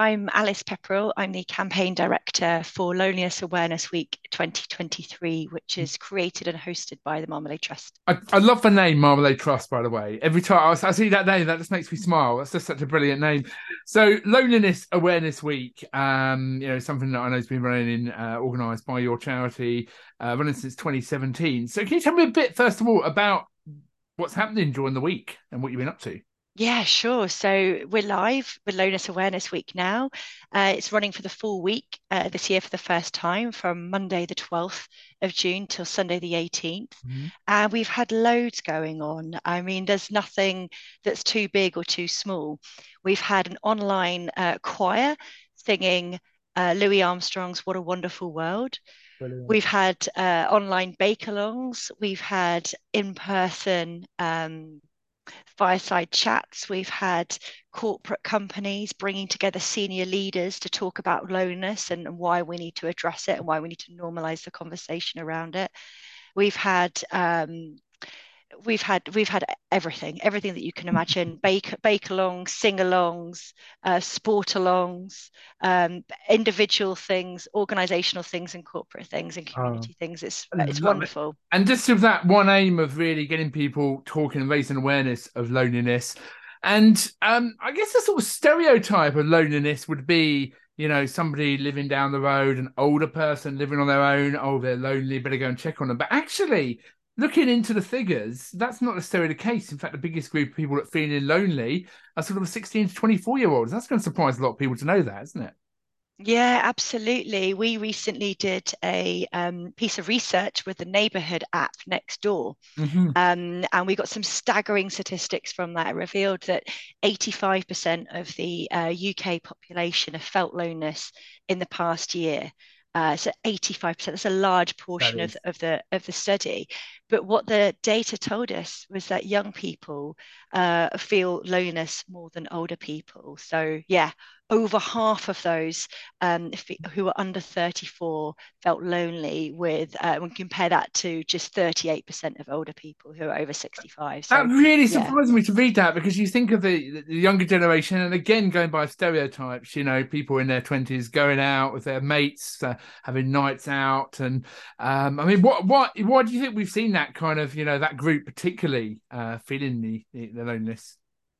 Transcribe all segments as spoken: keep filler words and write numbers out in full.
I'm Alice Pepperell. I'm the campaign director for Loneliness Awareness Week twenty twenty-three, which is created and hosted by the Marmalade Trust. I, I love the name Marmalade Trust, by the way. Every time I, I see that name, that just makes me smile. That's just such a brilliant name. So, Loneliness Awareness Week, um, you know, something that I know has been running, uh, organised by your charity, uh, running since twenty seventeen. So, can you tell me a bit, first of all, about what's happening during the week and what you've been up to? Yeah, sure. So we're live with Loneliness Awareness Week now. Uh, it's running for the full week uh, this year for the first time from Monday, the twelfth of June till Sunday, the eighteenth. Mhm. And we've had loads going on. I mean, there's nothing that's too big or too small. We've had an online uh, choir singing uh, Louis Armstrong's What a Wonderful World. Brilliant. We've had uh, online bake-alongs. We've had in-person um, fireside chats. We've had corporate companies bringing together senior leaders to talk about loneliness and, and why we need to address it and why we need to normalize the conversation around it. We've had um, we've had we've had everything, everything that you can imagine: bake bake alongs, sing alongs, uh, sport alongs, um, individual things, organizational things, and corporate things and Oh, community things. It's I it's love it. wonderful. And just with that one aim of really getting people talking and raising awareness of loneliness. And um, I guess the sort of stereotype of loneliness would be, you know, somebody living down the road, an older person living on their own. Oh, they're lonely, better go and check on them. But actually, looking into the figures, that's not necessarily the case. In fact, the biggest group of people that are feeling lonely are sort of sixteen to twenty-four year olds. That's going to surprise a lot of people to know that, isn't it? Yeah, absolutely. We recently did a um, piece of research with the neighborhood app next door. Hmm. Um, and we got some staggering statistics from that. It revealed that eighty-five percent of the uh, U K population have felt loneliness in the past year. Uh, so eighty-five percent, that's a large That portion of, is. of the of the study. But what the data told us was that young people uh, feel loneliness more than older people. So yeah, over half of those um, who are under thirty-four felt lonely with, uh, when compare that to just thirty-eight percent of older people who are over sixty-five. That So really yeah, surprised me to read that because you think of the, the younger generation, and again, going by stereotypes, you know, people in their twenties going out with their mates, uh, having nights out. And um, I mean, what, what, why do you think we've seen that kind of, you know, that group particularly uh, feeling the, the, the loneliness?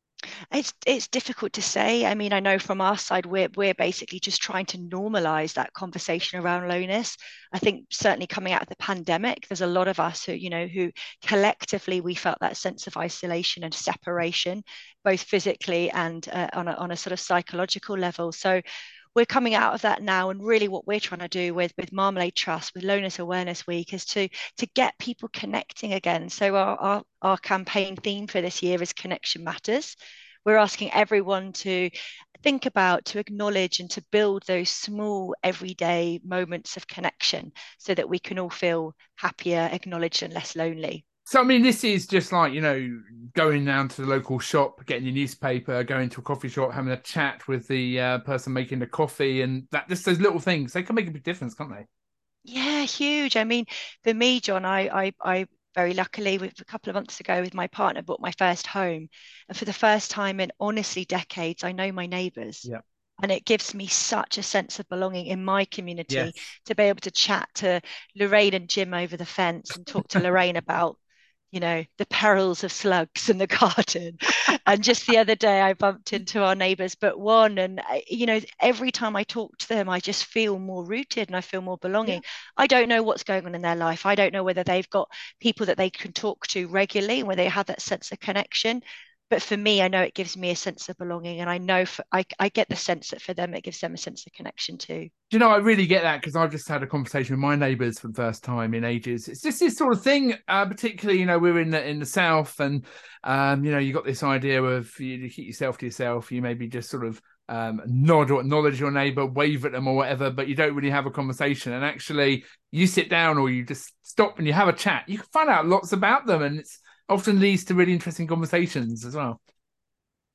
it's it's difficult to say. I mean, I know from our side, we're we're basically just trying to normalize that conversation around loneliness. I think certainly coming out of the pandemic, there's a lot of us who, you know, who collectively we felt that sense of isolation and separation, both physically and uh, on a on a sort of psychological level. So we're coming out of that now, and really what we're trying to do with with Marmalade Trust, with Loneliness Awareness Week, is to to get people connecting again. So our our, our campaign theme for this year is Connection Matters. We're asking everyone to think about, to acknowledge, and to build those small everyday moments of connection so that we can all feel happier, acknowledged, and less lonely. So, I mean, this is just like, you know, going down to the local shop, getting your newspaper, going to a coffee shop, having a chat with the uh, person making the coffee, and that just those little things, they can make a big difference, can't they? Yeah, huge. I mean, for me, John, I, I, I very luckily, with a couple of months ago, with my partner, bought my first home, and for the first time in honestly decades, I know my neighbours, Yeah. and it gives me such a sense of belonging in my community Yes. to be able to chat to Lorraine and Jim over the fence and talk to Lorraine about, you know, the perils of slugs in the garden. And just the other day, I bumped into our neighbours, but one, and I- you know, every time I talk to them, I just feel more rooted and I feel more Yeah. belonging. I don't know what's going on in their life. I don't know whether they've got people that they can talk to regularly, where they have that sense of connection. But for me, I know it gives me a sense of belonging, and I know for, I, I get the sense that for them, it gives them a sense of connection too. Do you know, I really get that because I've just had a conversation with my neighbours for the first time in ages. It's just this sort of thing, uh, particularly, you know, we're in the in the south, and um, you know, you got this idea of you keep yourself to yourself. You maybe just sort of um, nod or acknowledge your neighbour, wave at them or whatever, but you don't really have a conversation. And actually, you sit down or you just stop and you have a chat. You can find out lots about them, and it's often leads to really interesting conversations as well.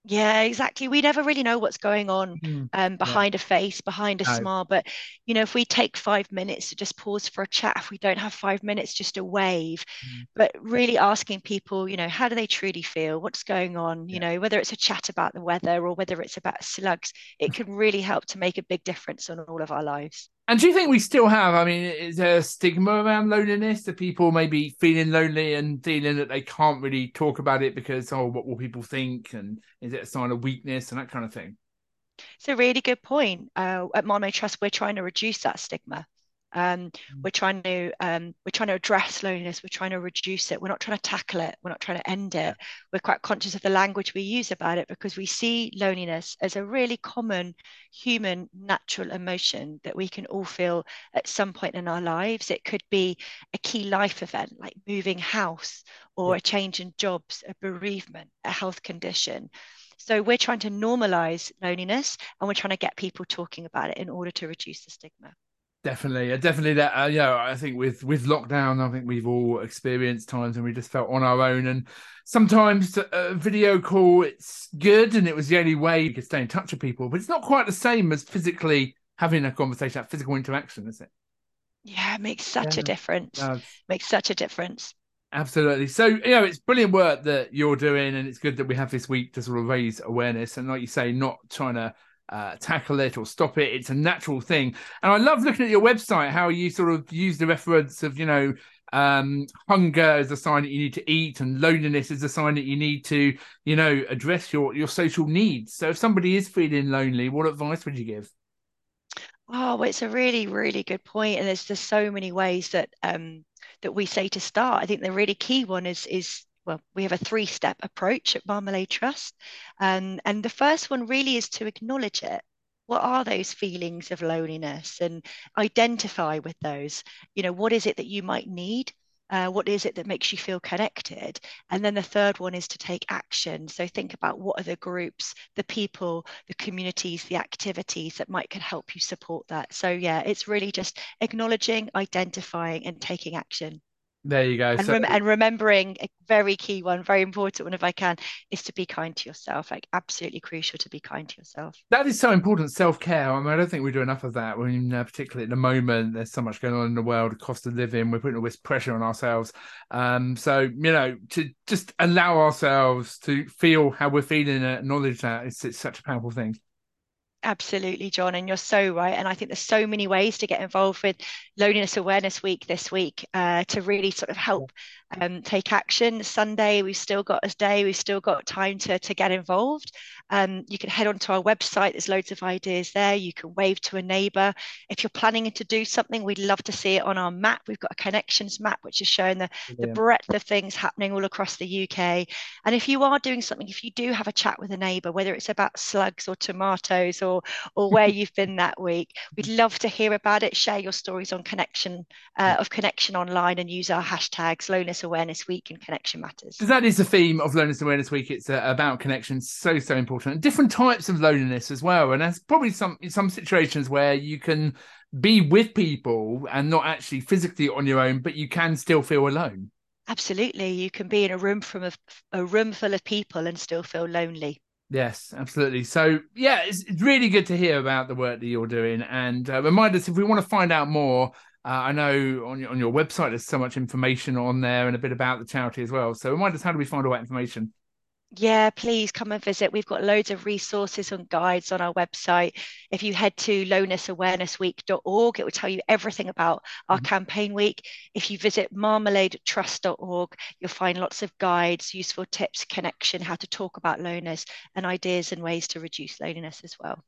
Yeah, exactly. We never really know what's going on Mm. um, Yeah. behind a face, behind a No. smile. But, you know, if we take five minutes to just pause for a chat, if we don't have five minutes, just a wave, Mm. but really asking people, you know, how do they truly feel? What's going on? You Yeah. know, whether it's a chat about the weather or whether it's about slugs, it can really help to make a big difference on all of our lives. And do you think we still have? I mean, is there a stigma around loneliness? Do people maybe feeling lonely and feeling that they can't really talk about it because, oh, what will people think? And is it a sign of weakness and that kind of thing? It's a really good point. Uh, at Monmouth Trust, we're trying to reduce that stigma. Um, we're trying to um, we're trying to address loneliness. We're trying to reduce it. We're not trying to tackle it. We're not trying to end Yeah. it. We're quite conscious of the language we use about it because we see loneliness as a really common human natural emotion that we can all feel at some point in our lives. It could be a key life event like moving house or Yeah. a change in jobs, a bereavement, a health condition. So we're trying to normalize loneliness and we're trying to get people talking about it in order to reduce the stigma. Definitely, uh, definitely that. Uh, yeah, I think with with lockdown, I think we've all experienced times when we just felt on our own, and sometimes a video call it's good, and it was the only way you could stay in touch with people. But it's not quite the same as physically having a conversation, that physical interaction, is it? Yeah, it makes Yeah, such a difference. no, Makes such a difference. absolutely. So, you know, it's brilliant work that you're doing, and it's good that we have this week to sort of raise awareness. And like you say, not trying to uh, tackle it or stop it. It's a natural thing. And I love looking at your website, how you sort of use the reference of, you know, um, hunger as a sign that you need to eat, and loneliness is a sign that you need to, you know, address your your social needs. So, if somebody is feeling lonely, what advice would you give? Oh, well, it's a really, really good point. And there's just so many ways that um that we say to start. I think the really key one is is well, we have a three-step approach at Marmalade Trust. Um, and the first one really is to acknowledge it. What are those feelings of loneliness and identify with those? You know, what is it that you might need? Uh, what is it that makes you feel connected? And then the third one is to take action. So think about what are the groups, the people, the communities, the activities that might could help you support that. So yeah, it's really just acknowledging, identifying, and taking action. There you go. And So, rem- and remembering a very key one, very important one, if I can, is to be kind to yourself. Like absolutely crucial to be kind to yourself. that is so important, self care. I mean, I don't think we do enough of that. When, uh, particularly at the moment, there's so much going on in the world, the cost of living, we're putting all this pressure on ourselves. Um, so you know, to just allow ourselves to feel how we're feeling and acknowledge that it's, it's such a powerful thing. Absolutely, John, and you're so right. And I think there's so many ways to get involved with Loneliness Awareness Week this week uh, to really sort of help um, take action. Sunday, we've still got a day, we've still got time to, to get involved. Um, you can head onto our website, there's loads of ideas there. You can wave to a neighbour. If you're planning to do something, we'd love to see it on our map. We've got a connections map, which is showing the, the Brilliant. breadth of things happening all across the U K. And if you are doing something, if you do have a chat with a neighbour, whether it's about slugs or tomatoes or or where you've been that week, we'd love to hear about it. Share your stories on connection uh, of connection online and use our hashtags Loneliness Awareness Week and Connection Matters. Because that is the theme of Loneliness Awareness Week. It's uh, about connection, so so important, and different types of loneliness as well. And there's probably some some situations where you can be with people and not actually physically on your own, but you can still feel alone. Absolutely, you can be in a room from a, a room full of people and still feel lonely. Yes, absolutely. So, yeah, it's, it's really good to hear about the work that you're doing. And uh, remind us if we want to find out more. Uh, I know on your, on your website there's so much information on there and a bit about the charity as well. So, remind us, how do we find all that information? Yeah, please come and visit. We've got loads of resources and guides on our website. If you head to loneliness awareness week dot org, it will tell you everything about our Mhm. campaign week. If you visit marmalade trust dot org, you'll find lots of guides, useful tips, connection, how to talk about loneliness, and ideas and ways to reduce loneliness as well.